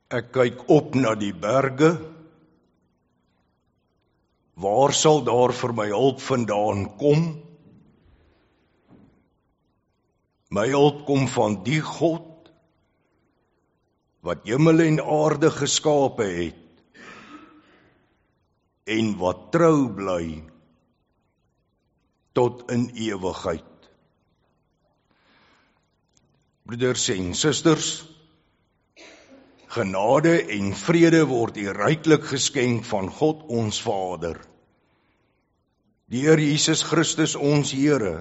Ek kyk op na die berge. Waar sal daar vir my hulp vandaan kom? My hulp kom van die God wat hemel en aarde geskape het en wat trou bly tot in ewigheid. Broeders en susters, genade en vrede word u ryklik geskenk van God ons Vader, die Here Jesus Christus ons Here,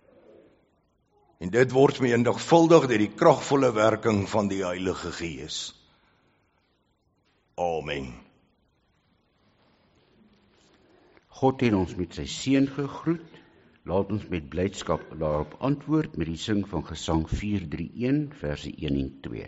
en dit word menigvuldig deur die kragvolle werking van die Heilige Gees. Amen. God het ons met sy seën gegroet. Laat ons met blydskap daarop antwoord met die sing van Gesang 431 verse 1 en 2.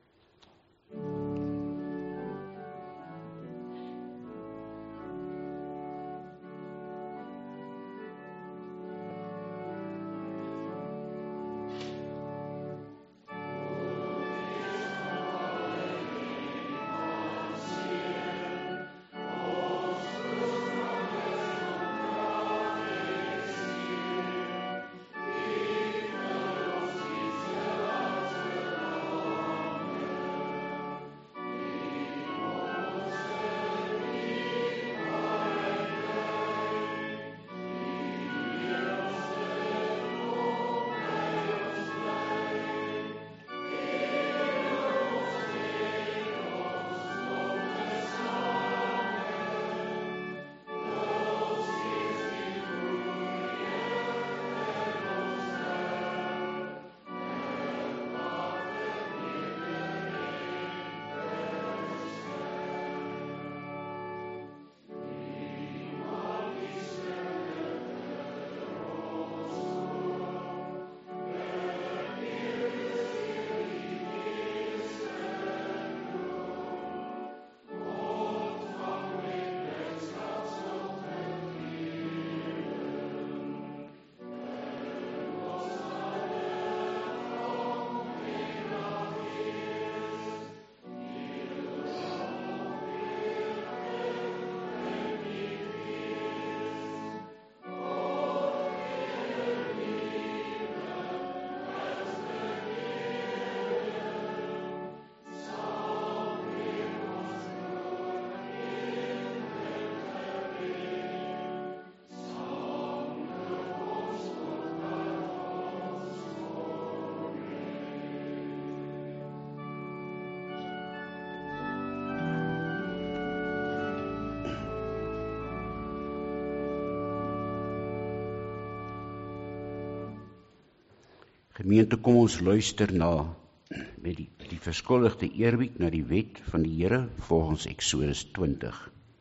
Gemeente, kom ons luister na met die verskuldigde eerbied na die wet van die Here volgens Eksodus 20.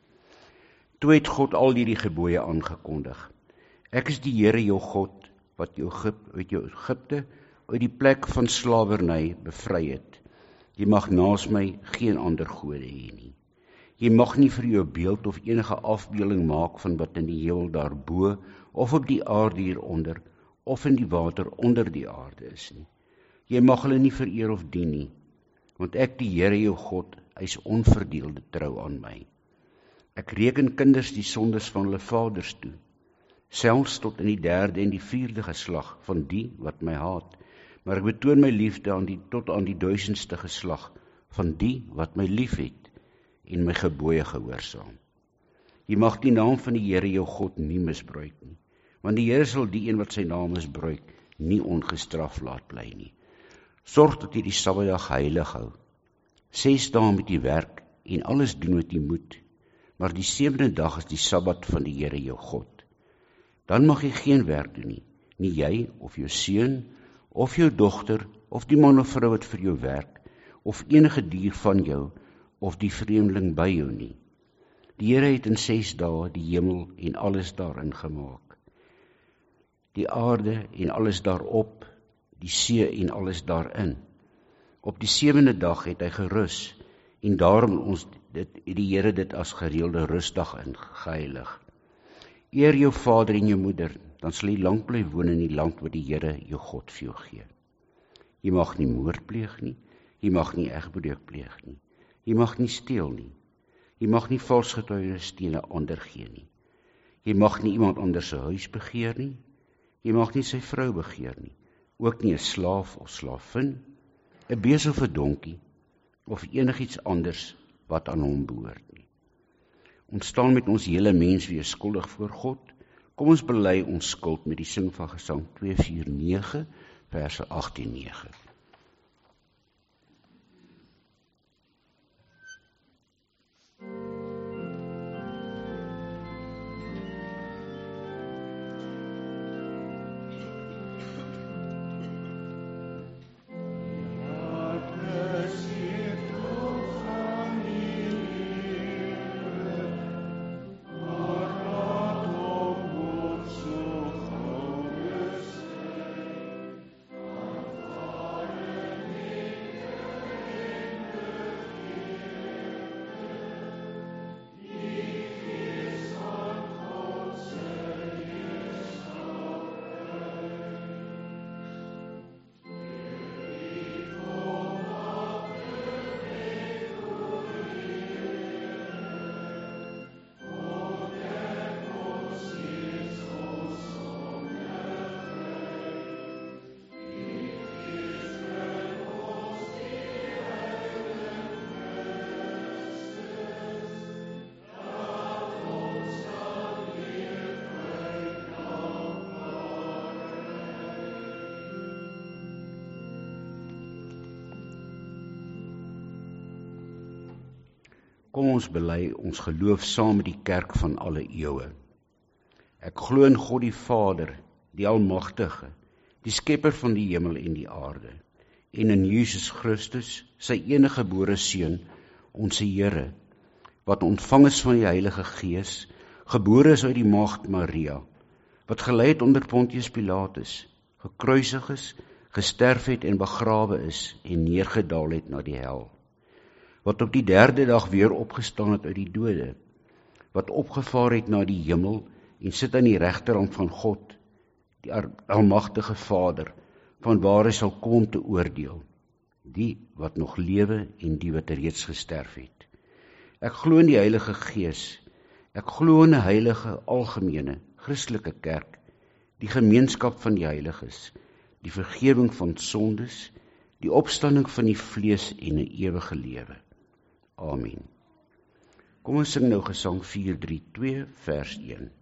Toe het God al hierdie gebooie aangekondig. Ek is die Here jou God wat jou uit jou Egipte uit die plek van slawerny bevry het. Jy mag naas my geen ander gode hê nie. Jy mag nie vir jou beeld of enige afbeelding maak van wat in die hemel daarbo of op die aarde hieronder of in die water onder die aarde is nie. Jy mag hulle nie vereer of dien nie, want ek die Here jou God, hy is onverdeelde trou aan my. Ek reken kinders die sondes van hulle vaders toe, selfs tot in die 3de en die 4de geslag van die wat my haat, maar ek betoon my liefde tot aan die 1000ste geslag van die wat my lief het en my gebooie gehoorsaam. Jy mag die naam van die Here jou God nie misbruik nie, want die Here sal die een wat sy naam misbruik nie ongestraf laat bly nie. Sorg dat jy die Sabbatdag heilig hou. 6 dae moet jy werk en alles doen wat jy moet, maar die 7de dag is die Sabbat van die Here jou God. Dan mag jy geen werk doen nie jy of jou seun of jou dogter of die man of vrou wat vir jou werk of enige dier van jou of die vreemdeling by jou nie. Die Here het in 6 dae die hemel en alles daarin gemaak, die aarde en alles daarop, die see en alles daarin. Op die 7de dag het hy gerus, en daarom het die Here dit as gereelde rustdag geheilig. Eer jou vader en jou moeder, dan sal jy lank bly woon in die land wat die Here jou God vir jou gee. Jy mag nie moord pleeg nie, jy mag nie egbreuk pleeg nie, Jy mag nie steel nie. Jy mag nie vals getuienis teen 'n ander gee nie. Jy mag nie iemand anders se huis begeer nie. Jy mag nie sy vrou begeer nie. Ook nie 'n slaaf of slaafin, 'n bees of 'n donkie, of enigiets anders wat aan hom behoort nie. Ons staan met ons hele mens weer skuldig voor God. Kom ons bely ons skuld met die sing van Gesang 249, verse 8-9. Kom ons bely ons geloof saam met die kerk van alle eeue. Ek glo in God die Vader, die Almagtige, die skepper van die hemel en die aarde, en in Jesus Christus, sy eniggebore Seun, ons Here, wat ontvang is van die Heilige Gees, gebore is uit die maagd Maria, wat gelei het onder Pontius Pilatus, gekruisig is, gesterf het en begrawe is en neergedaal het na die hel, wat op die 3de dag weer opgestaan het uit die dode, wat opgevaar het na die hemel en sit aan die regterhand van God, die Almagtige Vader, vanwaar hy sal kom om te oordeel, die wat nog lewe en die wat reeds gesterf het. Ek glo in die Heilige Gees, ek glo in 'n heilige, algemene, Christelike kerk, die gemeenskap van die heiliges, die vergifnis van sondes, die opstanding van die vlees en 'n ewige lewe. Amen. Kom ons sing nou Gesang 432, vers 1.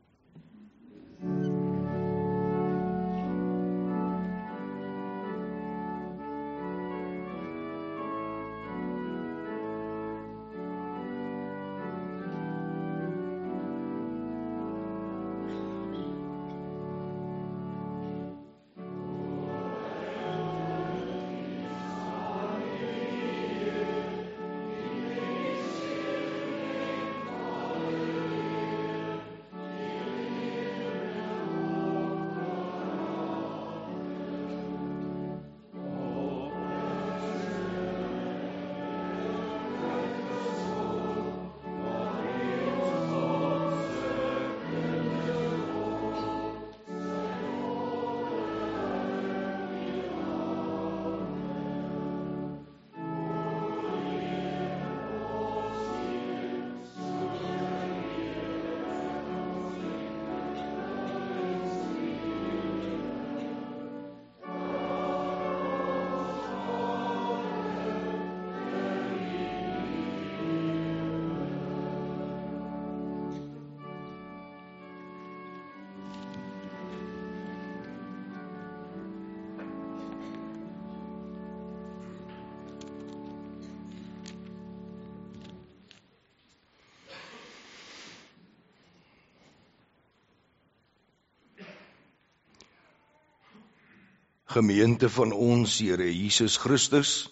Gemeente van ons Here Jesus Christus,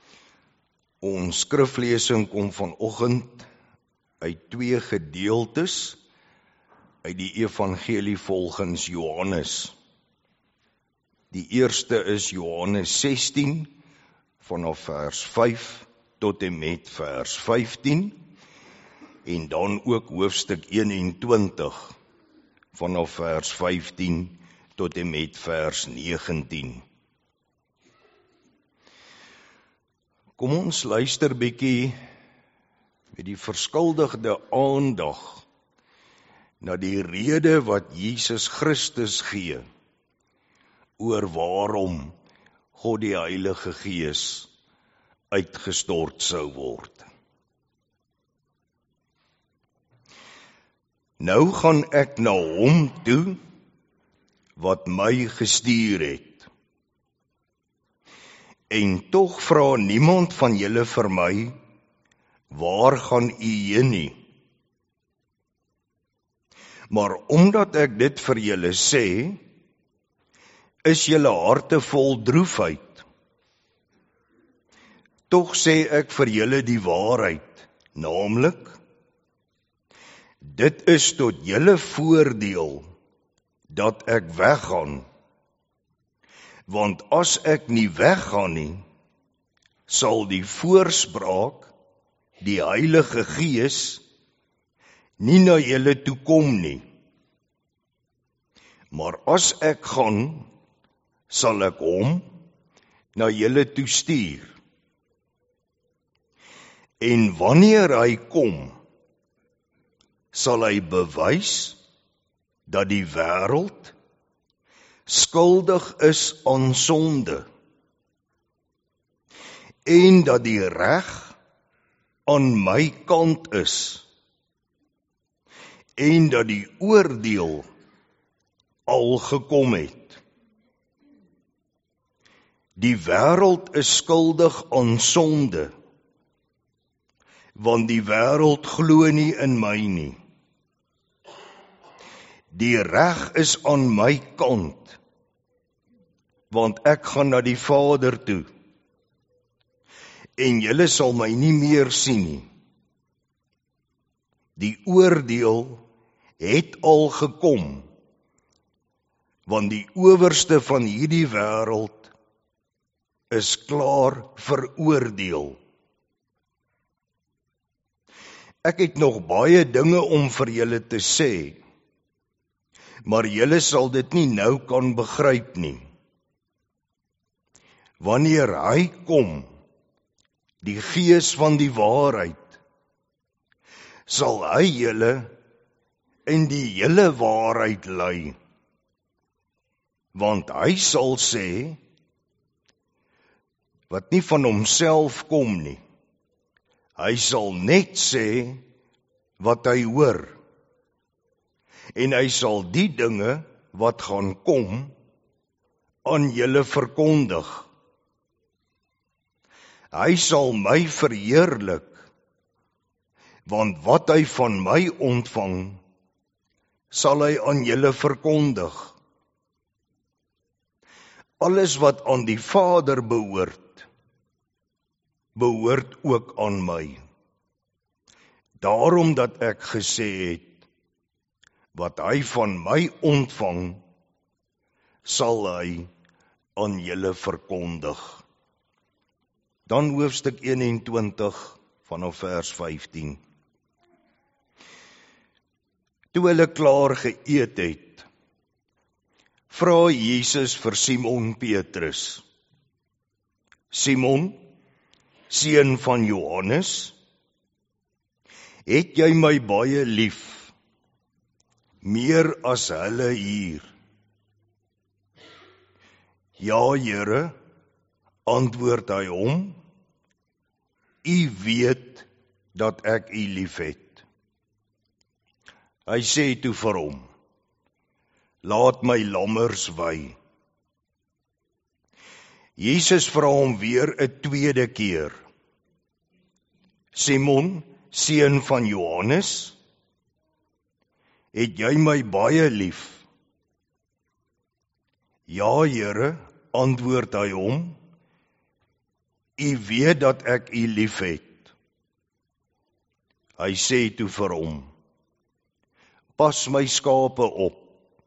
ons skriflesing kom vanoggend uit 2 gedeeltes uit die evangelie volgens Johannes. Die eerste is Johannes 16 vanaf vers 5 tot en met vers 15 en dan ook hoofstuk 21 vanaf vers 15 tot en met vers 19. Kom ons luister bietjie met die verskuldigde aandag na die rede wat Jesus Christus gee oor waarom God die Heilige Gees uitgestort sou word. Nou gaan ek na hom toe wat my gestuur het. En tog vra niemand van julle vir my, waar gaan u heen nie? Maar omdat ek dit vir julle sê, is julle harte vol droefheid. Tog sê ek vir julle die waarheid, naamlik, dit is tot julle voordeel dat ek weggaan. Want as ek nie weggaan nie, sal die voorspraak, die Heilige Gees, nie na julle toe kom nie. Maar as ek gaan, sal ek hom na julle toe stuur. En wanneer hy kom, sal hy bewys dat die wêreld skuldig is aan sonde en dat die reg aan my kant is en dat die oordeel al gekom het. Die wêreld is skuldig aan sonde, want die wêreld glo nie in my nie. Die reg is aan my kant, want ek gaan na die Vader toe, en julle sal my nie meer sien nie. Die oordeel het al gekom, want die owerste van hierdie wêreld is klaar veroordeel. Ek het nog baie dinge om vir julle te sê, maar julle sal dit nie nou kan begryp nie. Wanneer hy kom, die Gees van die waarheid, sal hy julle in die hele waarheid lei. Want hy sal sê, wat nie van homself kom nie. Hy sal net sê wat hy hoor. En hy sal die dinge wat gaan kom aan julle verkondig. Hy sal my verheerlik, want wat hy van my ontvang, sal hy aan julle verkondig. Alles wat aan die Vader behoort, behoort ook aan my. Daarom dat ek gesê het, wat hy van my ontvang, sal hy aan julle verkondig. Dan hoofstuk 21 vanaf vers 15. Toe hulle klaar geëet het, vra Jesus vir Simon Petrus, Simon, seun van Johannes, het jy my baie lief, meer as hulle hier? Ja, Here, antwoord hy hom, U weet dat ek U lief het. Hy sê toe vir hom, laat my lammers wei. Jesus vra hom weer 'n tweede keer, Simon, seun van Johannes, het jy my baie lief? Ja, Here, antwoord hy hom, U weet dat ek U lief het. Hy sê toe vir hom, pas my skape op.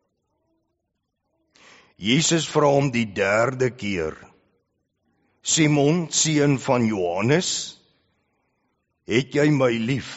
Jesus vra hom die derde keer, Simon, seun van Johannes, het jy my lief?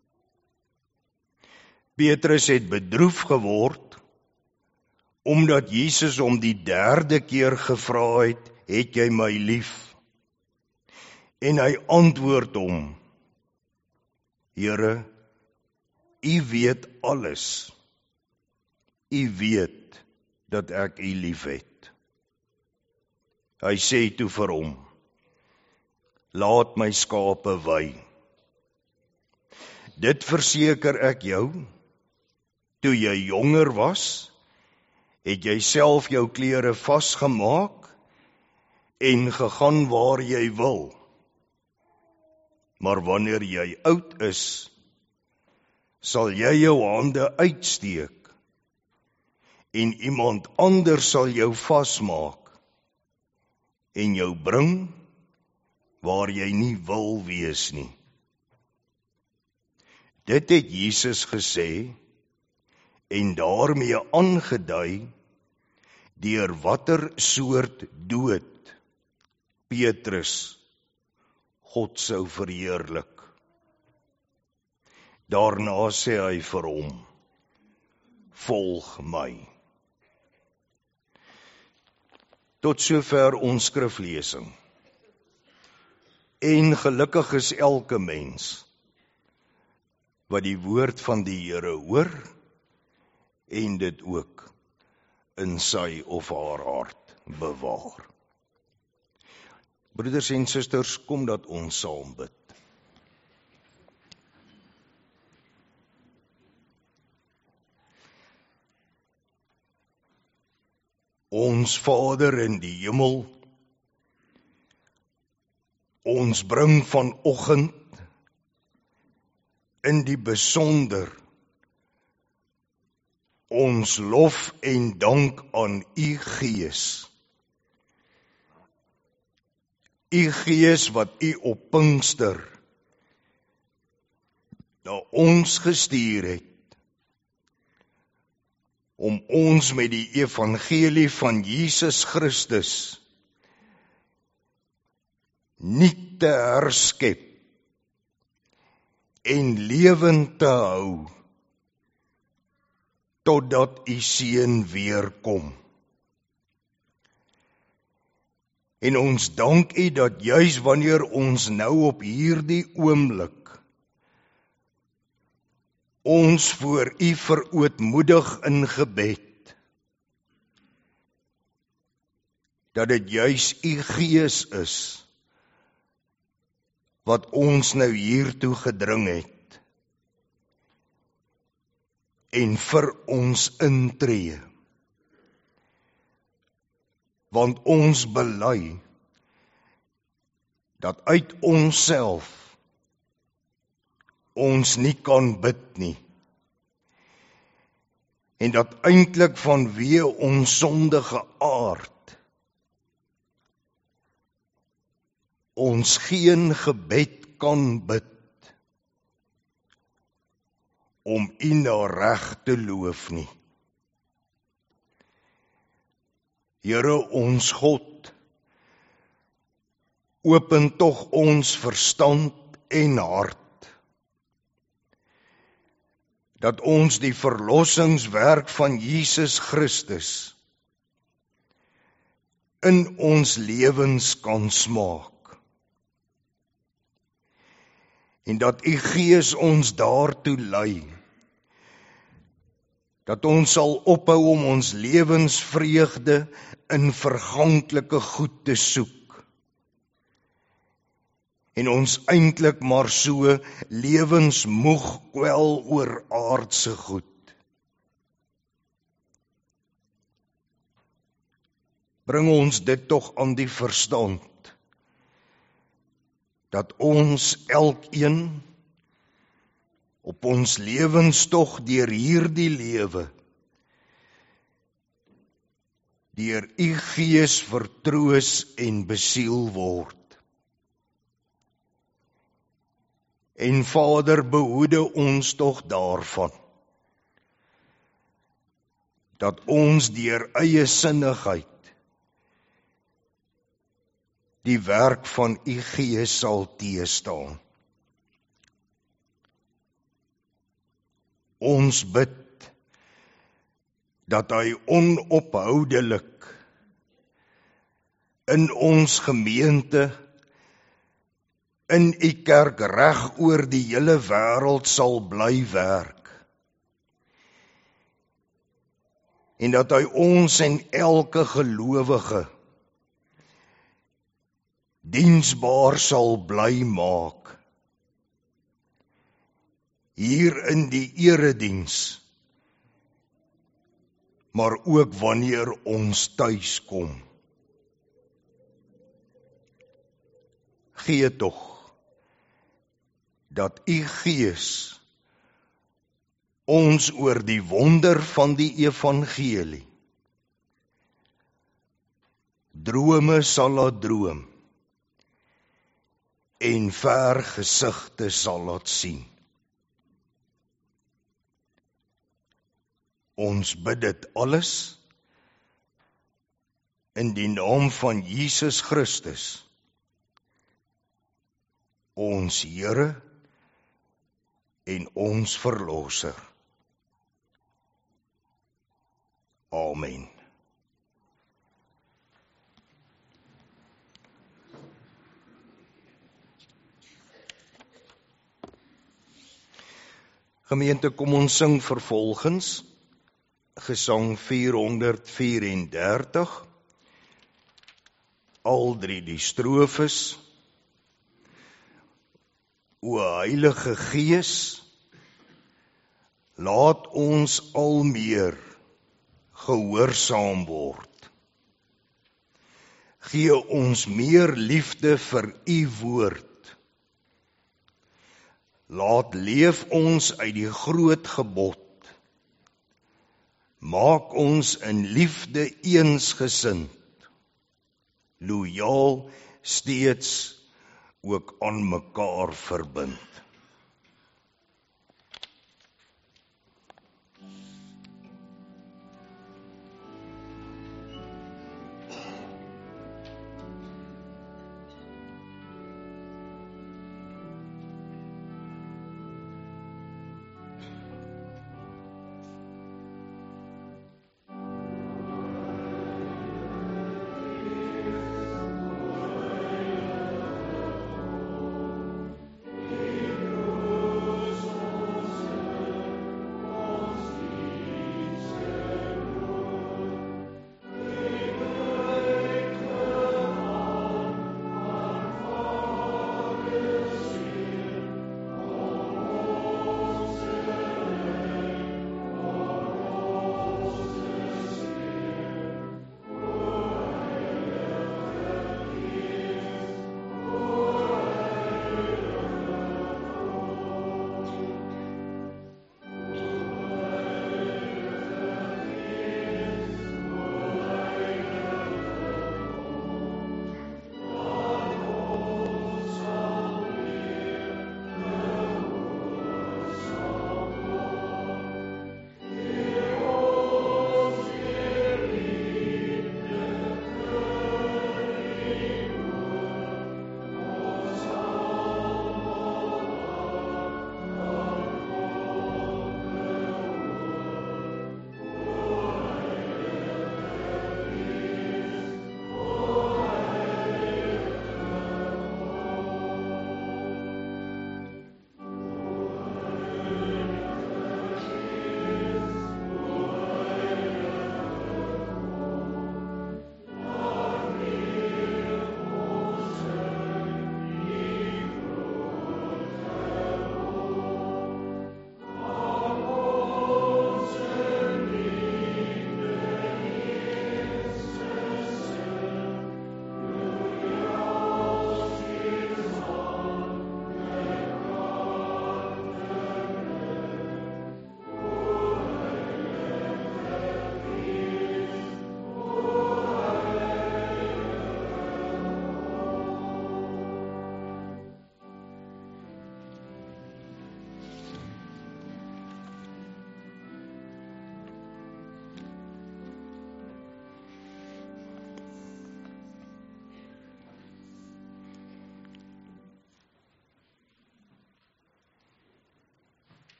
Petrus het bedroef geword, omdat Jesus hom die derde keer gevra het jy my lief? En hy antwoord hom, Here, U weet alles. U weet dat ek U liefhet. Hy sê toe vir hom, laat my skape wei. Dit verseker ek jou, toe jy jonger was, het jy self jou klere vasgemaak en gegaan waar jy wil. Maar wanneer jy oud is, sal jy jou hande uitsteek en iemand anders sal jou vasmaak en jou bring waar jy nie wil wees nie. Dit het Jesus gesê en daarmee aangedui deur watter soort dood Petrus God sou verheerlik. Daarna sê hy vir hom, volg my. Tot sover ons skriflesing. En gelukkig is elke mens wat die woord van die Here hoor en dit ook in sy of haar hart bewaar. Broeders en susters, kom dat ons saam bid. Ons Vader in die hemel, ons bring vanoggend in die besonder ons lof en dank aan U Gees. U Gees wat U op Pinkster na ons gestuur het, om ons met die evangelie van Jesus Christus nuut te herskep en lewend te hou, totdat U Seun weer kom. En ons dank U dat juis wanneer ons nou op hierdie oomblik ons voor U verootmoedig in gebed, dat dit juis U Gees is, wat ons nou hiertoe gedring het, en vir ons intree. Want ons bely, dat uit onsself ons nie kan bid nie, en dat eintlik vanweë ons sondige aard ons geen gebed kan bid om U na reg te loof nie. Here ons God, open tog ons verstand en hart, dat ons die verlossingswerk van Jesus Christus in ons lewens kan smaak. En dat U Gees ons daartoe lei, dat ons sal ophou om ons lewensvreugde in verganklike goed te soek, en ons eintlik maar so lewensmoeg kwel oor aardse goed. Bring ons dit tog aan die verstand, dat ons elkeen op ons lewenstog deur hierdie lewe, deur U Gees vertroos en besiel word. En Vader, behoede ons tog daarvan, dat ons deur eie sinnigheid die werk van U Gees sal teestaan. Ons bid dat Hy onophoudelik in ons gemeente in u kerk reg oor die hele wêreld sal bly werk. En dat hy ons en elke gelowige diensbaar sal bly maak. Hier in die erediens, maar ook wanneer ons tuis kom. Gee tog dat u Gees ons oor die wonder van die evangelie drome sal laat droom en ver gesigte sal laat sien. Ons bid dit alles in die naam van Jesus Christus, ons Here en ons Verlosser. Amen. Gemeente, kom ons sing vervolgens Gesang 434, al drie die strofes. O Heilige Gees, laat ons al meer gehoorsaam word. Gee ons meer liefde vir u woord. Laat leef ons uit die groot gebod. Maak ons in liefde eensgesind, loyaal steeds ook aan mekaar verbind.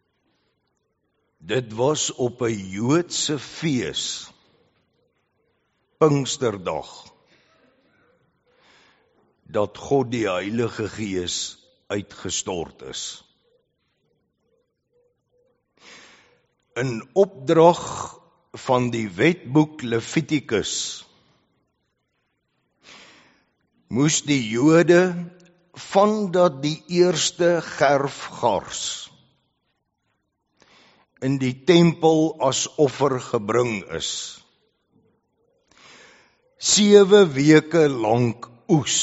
Dit was op 'n Joodse fees Pinksterdag dat God die Heilige Gees uitgestort is. In opdrag van die wetboek Levitikus moes die Jode vandat die eerste gerfgars in die tempel as offer gebring is, 7 weke lank oes,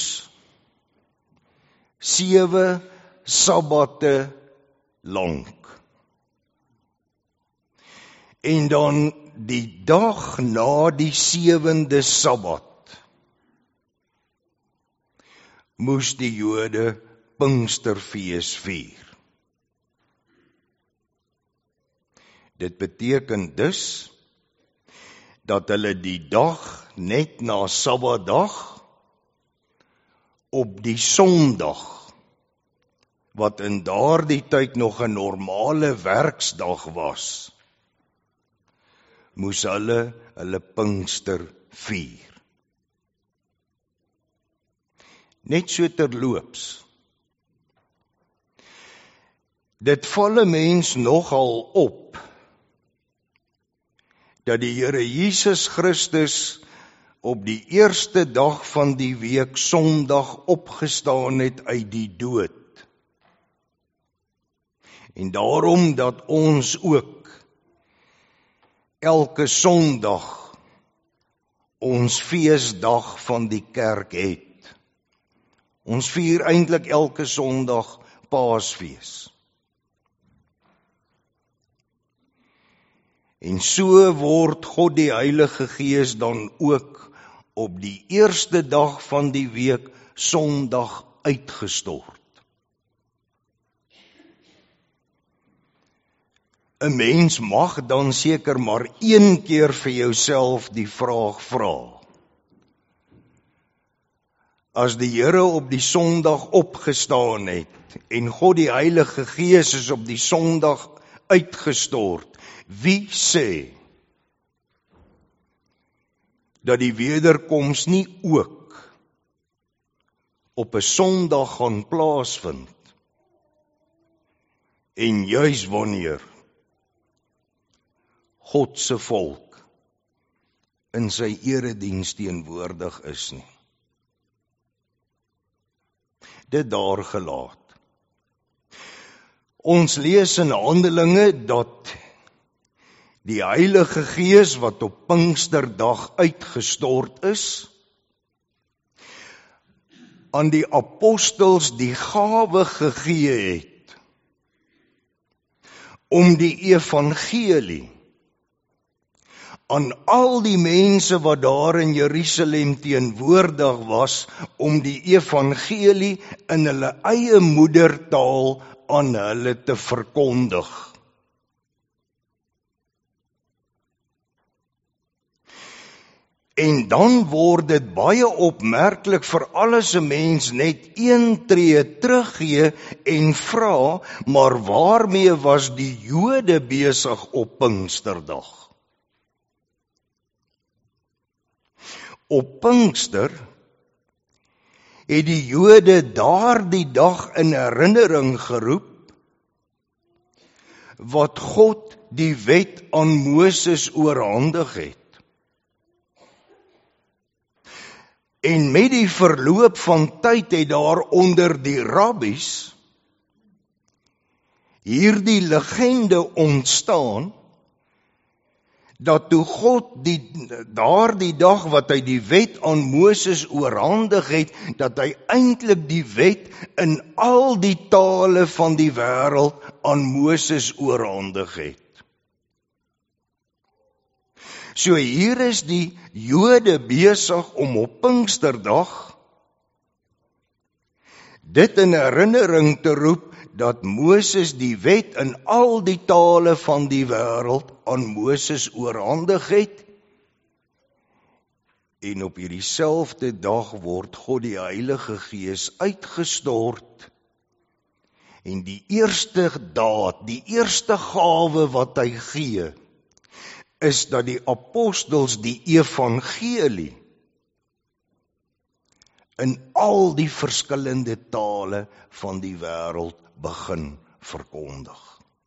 7 sabbate lank. En dan die dag na die 7de Sabbat moes die Jode Pinksterfees vier. Dit beteken dus dat hulle die dag net na Sabbatdag op die Sondag, wat in daardie tyd nog 'n normale werksdag was, moes hulle Pinkster vier. Net so terloops. Dit val 'n mens nogal op dat die Here Jesus Christus op die eerste dag van die week, Sondag, opgestaan het uit die dood. En daarom dat ons ook elke Sondag ons feesdag van die kerk het. Ons vier eintlik elke Sondag Paasfees. En so word God die Heilige Gees dan ook op die eerste dag van die week, Sondag, uitgestort. 'n Mens mag dan seker maar een keer vir jouself die vraag vra. As die Here op die Sondag opgestaan het en God die Heilige Gees is op die Sondag uitgestort, wie sê dat die wederkoms nie ook op 'n Sondag gaan plaasvind? En juis wanneer God se volk in sy erediens teenwoordig is nie. Dit daar gelaat. Ons lees in Handelinge dat die Heilige Gees wat op Pinksterdag uitgestort is, aan die apostels die gawe gegee het om die evangelie aan al die mense wat daar in Jerusalem teenwoordig was, om die evangelie in hulle eie moedertaal aan hulle te verkondig. En dan word dit baie opmerklik vir alles 'n mens net een tree teruggee en vra, maar waarmee was die Jode besig op Pinksterdag? Op Pinkster het die Jode daardie dag in herinnering geroep wat God die wet aan Moses oorhandig het. En met die verloop van tyd het daar onder die rabbies hierdie legende ontstaan, dat toe God daardie dag wat hy die wet aan Moses oorhandig het, dat hy eintlik die wet in al die tale van die wêreld aan Moses oorhandig het. So hier is die Jode besig om op Pinksterdag dit in herinnering te roep dat Moses die wet in al die tale van die wêreld aan Moses oorhandig het. En op hierdie selfde dag word God die Heilige Gees uitgestort. En die eerste daad, die eerste gawe wat hy gee, is dat die apostels die evangelie in al die verskillende tale van die wêreld begin verkondig.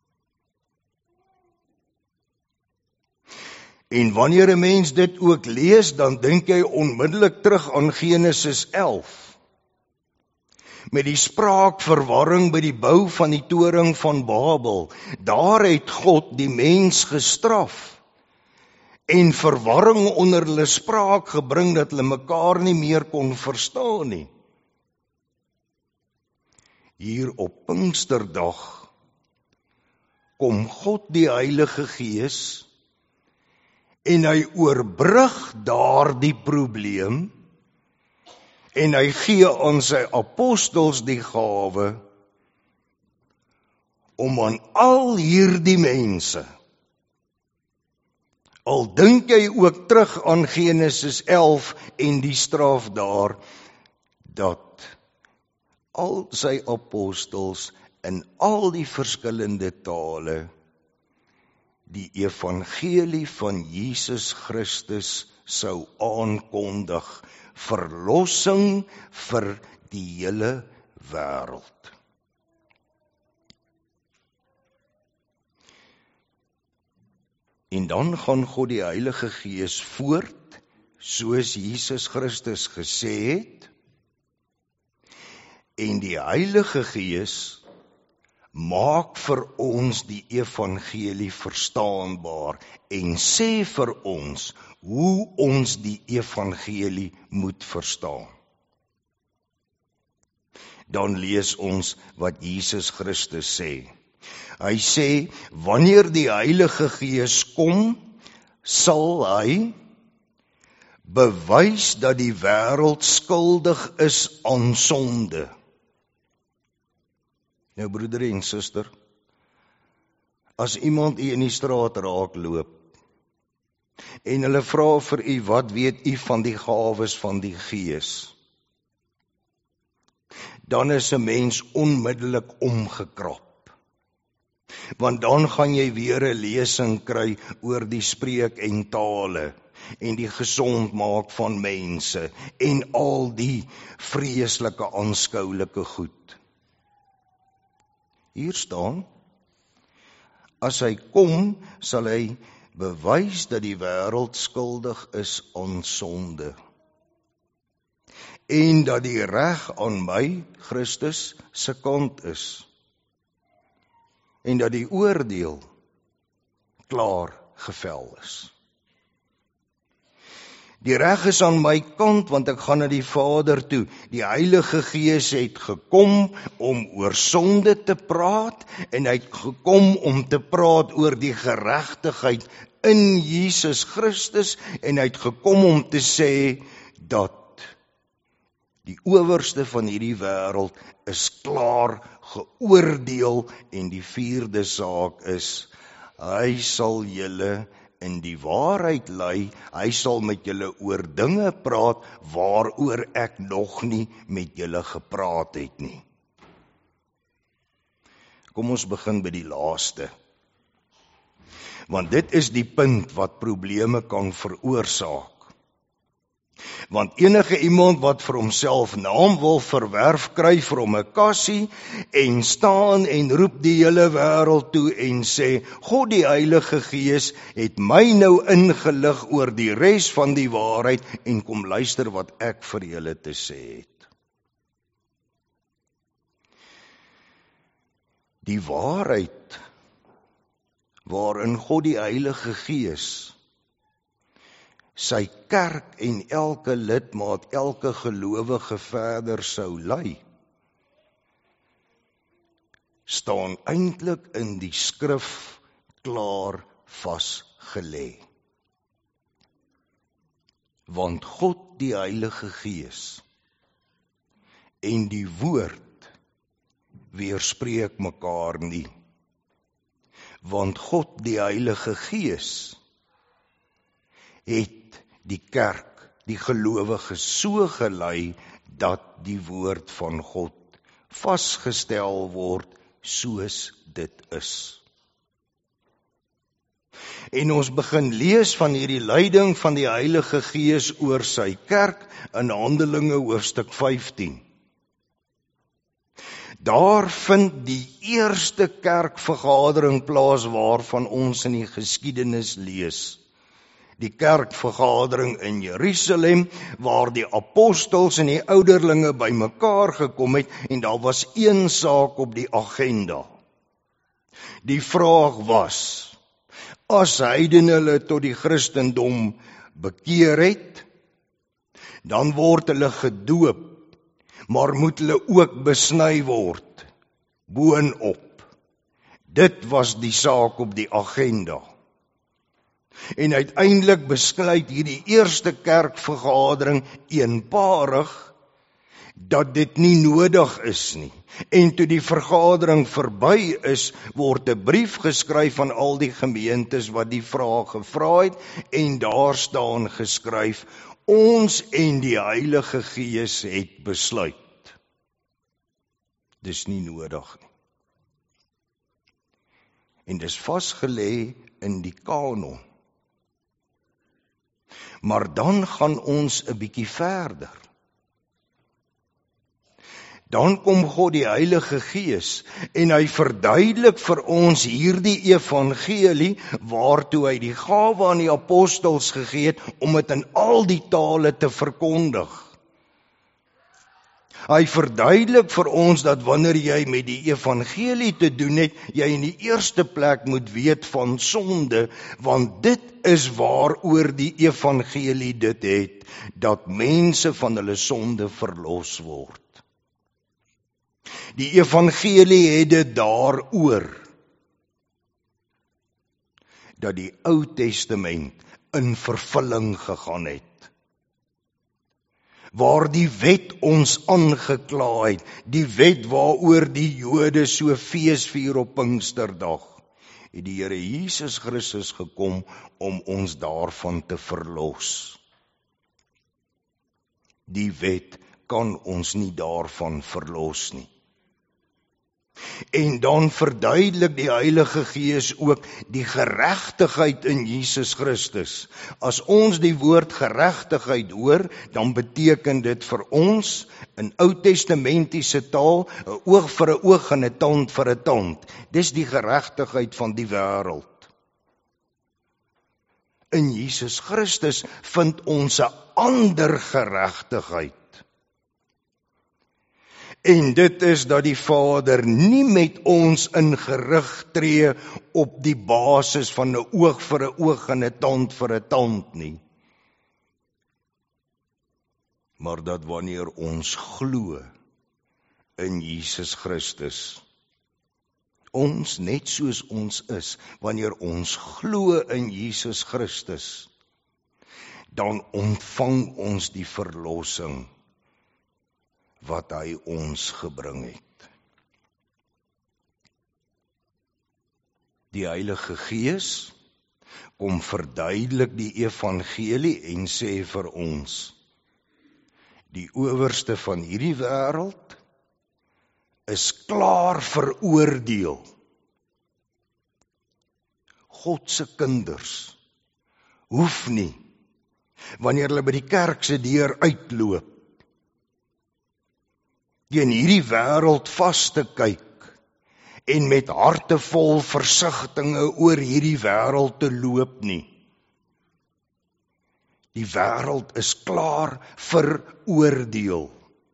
En wanneer 'n mens dit ook lees, dan dink jy onmiddellik terug aan Genesis 11. Met die spraakverwarring by die bou van die toring van Babel. Daar het God die mens gestraf en verwarring onder hulle spraak gebring dat hulle mekaar nie meer kon verstaan nie. Hier op Pinksterdag kom God die Heilige Gees en hy oorbrug daardie probleem en hy gee aan sy apostels die gawe om aan al hierdie mense, al dink jy ook terug aan Genesis 11 en die straf daar, dat al sy apostels in al die verskillende tale die evangelie van Jesus Christus sou aankondig, verlossing vir die hele wêreld. En dan gaan God die Heilige Gees voort, soos Jesus Christus gesê het, en die Heilige Gees maak vir ons die evangelie verstaanbaar en sê vir ons hoe ons die evangelie moet verstaan. Dan lees ons wat Jesus Christus sê. Hy sê, wanneer die Heilige Gees kom, sal hy bewys dat die wêreld skuldig is aan sonde. Nou broeder en suster, as iemand u in die straat raak loop, en hulle vra vir u, wat weet u van die gawes van die Gees? Dan is 'n mens onmiddellik omgekrap. Want dan gaan jy weer 'n lesing kry oor die spreek en tale, en die gesond maak van mense, en al die vreeslike aanskoulike goed. Hier staan, as hy kom, sal hy bewys dat die wêreld skuldig is aan sonde. En dat die reg aan my, Christus, se kant is. En dat die oordeel klaar gevel is. Die reg is aan my kant, want ek gaan na die Vader toe. Die Heilige Gees het gekom om oor sonde te praat, en hy het gekom om te praat oor die geregtigheid in Jesus Christus, en hy het gekom om te sê dat die owerste van hierdie wêreld is klaar geoordeel, en die vierde saak is, hy sal julle in die waarheid lei, hy sal met julle oor dinge praat waaroor ek nog nie met julle gepraat het nie. Kom ons begin by die laaste. Want dit is die punt wat probleme kan veroorsaak. Want enige iemand wat vir homself naam wil verwerf, kry vir hom 'n kassie en staan en roep die hele wêreld toe en sê, God die Heilige Gees het my nou ingelig oor die res van die waarheid, en kom luister wat ek vir julle te sê het. Die waarheid waarin God die Heilige Gees sy kerk en elke lidmaat, elke gelowige verder sou lei, staan eintlik in die skrif klaar vasgelê. Want God die Heilige Gees en die woord weerspreek mekaar nie. Want God die Heilige Gees het die kerk, die gelowiges so gelei, dat die woord van God vasgestel word soos dit is. En ons begin lees van hierdie leiding van die Heilige Gees oor sy kerk in Handelinge hoofstuk 15. Daar vind die eerste kerkvergadering plaas waarvan ons in die geskiedenis lees. Die kerkvergadering in Jerusalem, waar die apostels en die ouderlinge bymekaar gekom het, en daar was een saak op die agenda. Die vraag was, as heidene hulle tot die Christendom bekeer het, dan word hulle gedoop, maar moet hulle ook besny word, boonop. Dit was die saak op die agenda. En uiteindelik besluit hierdie eerste kerkvergadering eenparig dat dit nie nodig is nie. En toe die vergadering verby is, word 'n brief geskryf aan al die gemeentes wat die vraag gevra het, en daar staan geskryf, ons en die Heilige Gees het besluit. Dis nie nodig nie. En dis vasgelê in die kanon. Maar dan gaan ons 'n bietjie verder. Dan kom God die Heilige Gees en hy verduidelik vir ons hierdie evangelie waartoe hy die gawe aan die apostels gegee het om dit in al die tale te verkondig. Hy verduidelik vir ons dat wanneer jy met die evangelie te doen het, jy in die eerste plek moet weet van sonde, want dit is waaroor die evangelie dit het, dat mense van hulle sonde verlos word. Die evangelie het dit daaroor, dat die Ou Testament in vervulling gegaan het. Waar die wet ons aangekla het, die wet waaroor die Jode so feesvier op Pinksterdag, het die Here Jesus Christus gekom om ons daarvan te verlos. Die wet kan ons nie daarvan verlos nie. En dan verduidelik die Heilige Gees ook die geregtigheid in Jesus Christus. As ons die woord geregtigheid hoor, dan beteken dit vir ons, in Ou Testamentiese taal, 'n oog vir 'n oog en 'n tand vir 'n tand. Dis die geregtigheid van die wêreld. In Jesus Christus vind ons 'n ander geregtigheid. En dit is dat die Vader nie met ons in gerig tree op die basis van 'n oog vir 'n oog en 'n tand vir 'n tand nie. Maar dat wanneer ons glo in Jesus Christus, ons net soos ons is, wanneer ons glo in Jesus Christus, dan ontvang ons die verlossing wat hy ons gebring het. Die Heilige Gees kom verduidelik die evangelie en sê vir ons, die owerste van hierdie wêreld is klaar veroordeel. God se kinders hoef nie, wanneer hulle by die kerk se deur uitloop, teen hierdie wêreld vas te kyk en met harte vol versigtinge oor hierdie wêreld te loop nie. Die wêreld is klaar veroordeel.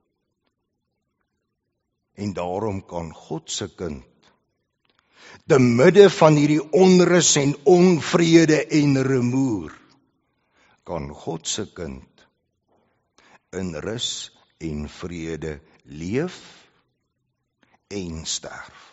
En daarom kan God se kind, te midde van hierdie onrus en onvrede en rumoer, kan God se kind in rus en vrede leef en sterf.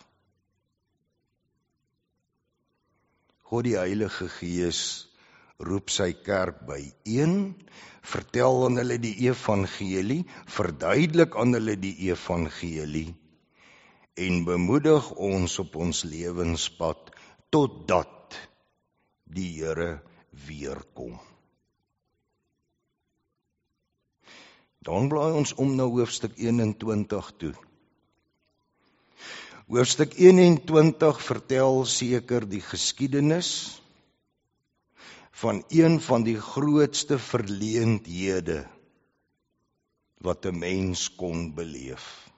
God die Heilige Gees roep sy kerk byeen, vertel aan hulle die evangelie, verduidelik aan hulle die evangelie en bemoedig ons op ons lewenspad totdat die Here weer kom. Dan blaai ons om na hoofstuk 21 toe. Hoofstuk 21 vertel seker die geskiedenis van een van die grootste verleendhede wat 'n mens kon beleef.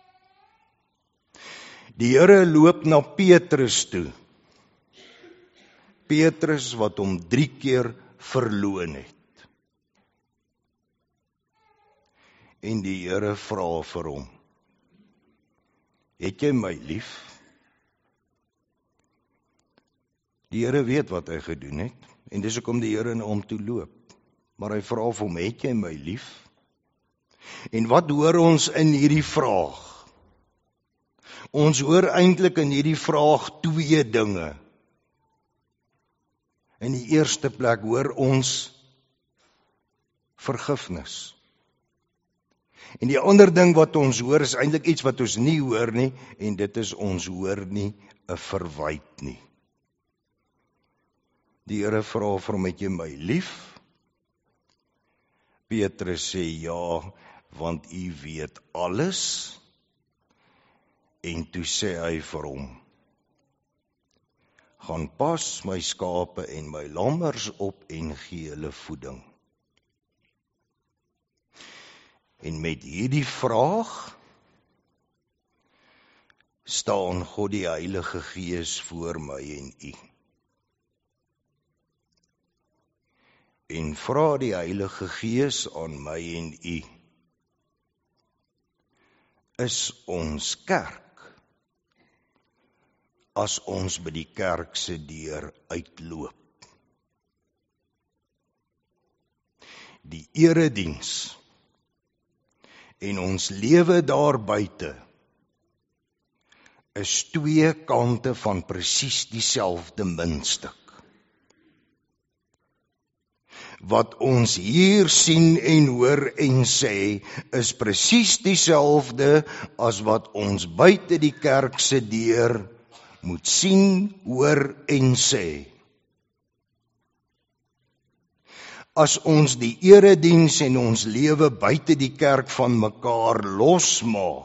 Die Here loop na Petrus toe. Petrus wat hom 3 keer verloon het. En die Here vra vir hom, het jy my lief? Die Here weet wat hy gedoen het, en dis hoekom die Here na hom toe loop. Maar hy vra vir hom, het jy my lief? En wat hoor ons in hierdie vraag? Ons hoor eintlik in hierdie vraag 2 dinge. In die eerste plek hoor ons vergifnis. En die ander ding wat ons hoor is eintlik iets wat ons nie hoor nie, en dit is ons hoor nie 'n verwyt nie. Die Here vra vir hom, het jy my lief? Petrus sê ja, want u weet alles. En toe sê hy vir hom, gaan pas my skape en my lammers op en gee hulle voeding. En met hierdie vraag staan God die Heilige Gees voor my en u. En vra die Heilige Gees aan my en u, is ons kerk as ons by die kerk se deur uitloop? Die erediens en ons lewe daar buite is 2 kante van presies dieselfde muntstuk. Wat ons hier sien en hoor en sê, is presies dieselfde as wat ons buite die kerk se deur moet sien, hoor en sê. As ons die erediens en ons lewe buite die kerk van mekaar losmaak,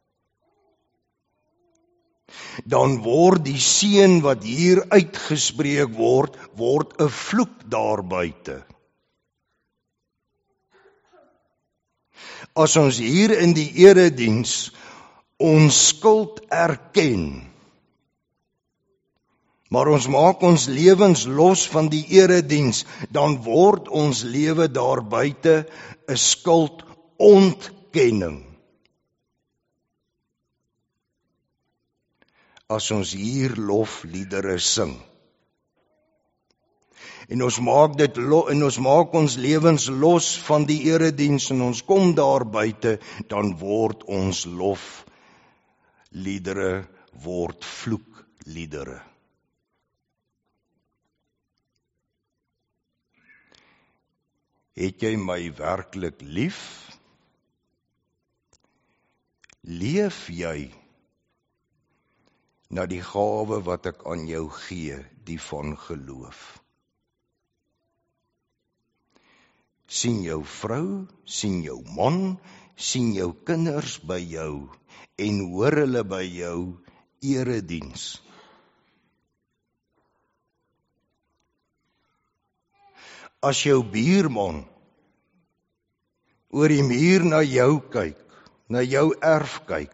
dan word die seën wat hier uitgespreek word 'n vloek daar buite. As ons hier in die erediens ons skuld erken, maar ons maak ons lewens los van die erediens, dan word ons lewe daar buite 'n skuldontkenning. As ons hier lofliedere sing, en ons maak ons lewens los van die erediens en ons kom daar buite, dan word ons lofliedere vloekliedere. Het jy my werklik lief? Leef jy na die gawe wat ek aan jou gee, die van geloof? Sien jou vrou, sien jou man, sien jou kinders by jou en hoor hulle by jou erediens. As jou buurman oor die muur na jou kyk, na jou erf kyk,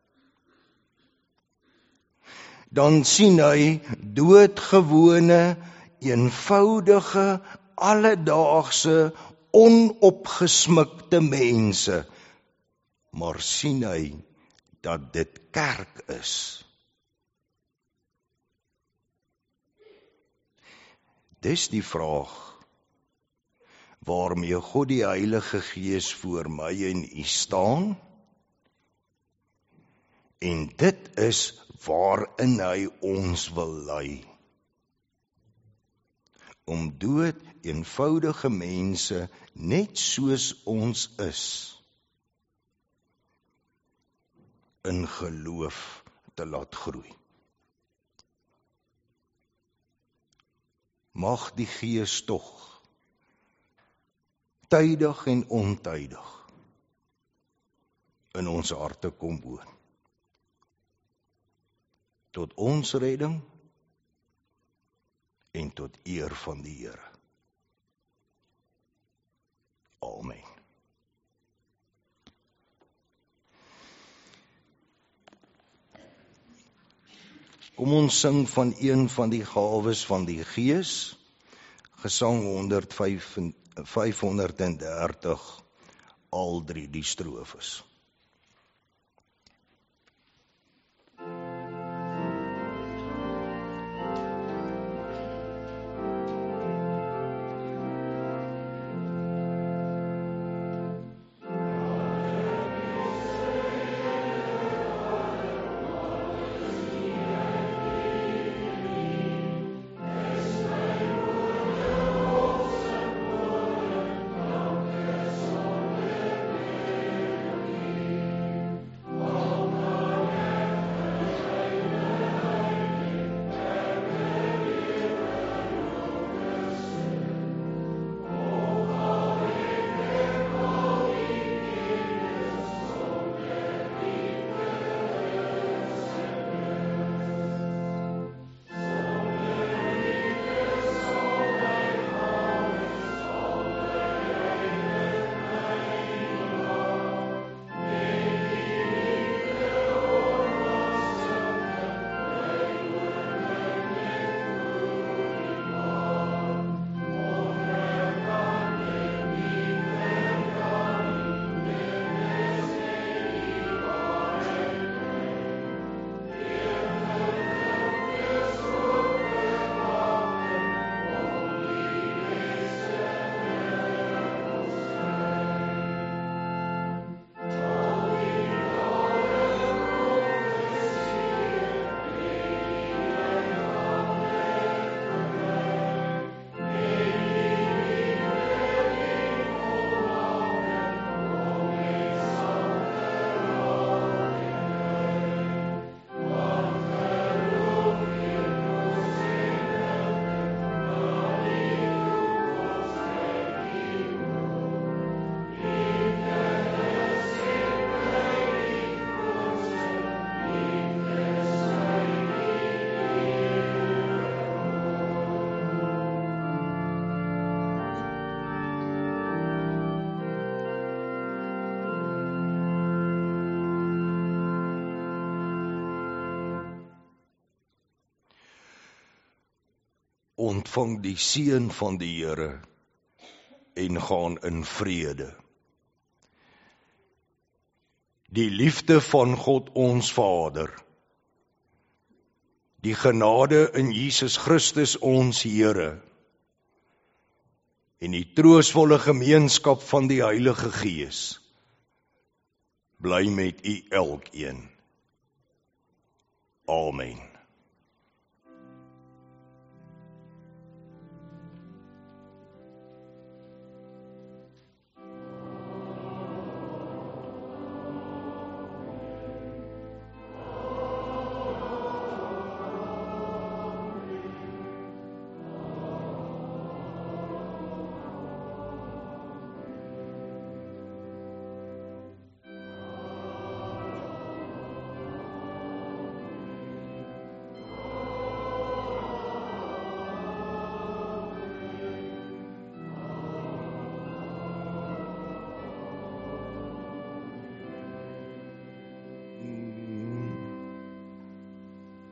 dan sien hy doodgewone, eenvoudige, alledaagse, onopgesmikte mense, maar sien hy dat dit kerk is. Dis die vraag waarmee God die Heilige Gees voor my en u staan, en dit is waarin hy ons wil lei. Om dood eenvoudige mense net soos ons is, in geloof te laat groei. Mag die Gees tog tydig en ontydig in ons harte kom woon, tot ons redding en tot eer van die Here. Amen. Kom ons sing van een van die gawes van die Gees, Gesang 530, al 3 die strofes. Ontvang die seën van die Here en gaan in vrede. Die liefde van God ons Vader, die genade in Jesus Christus ons Here en die troostvolle gemeenskap van die Heilige Gees bly met u elkeen. Amen.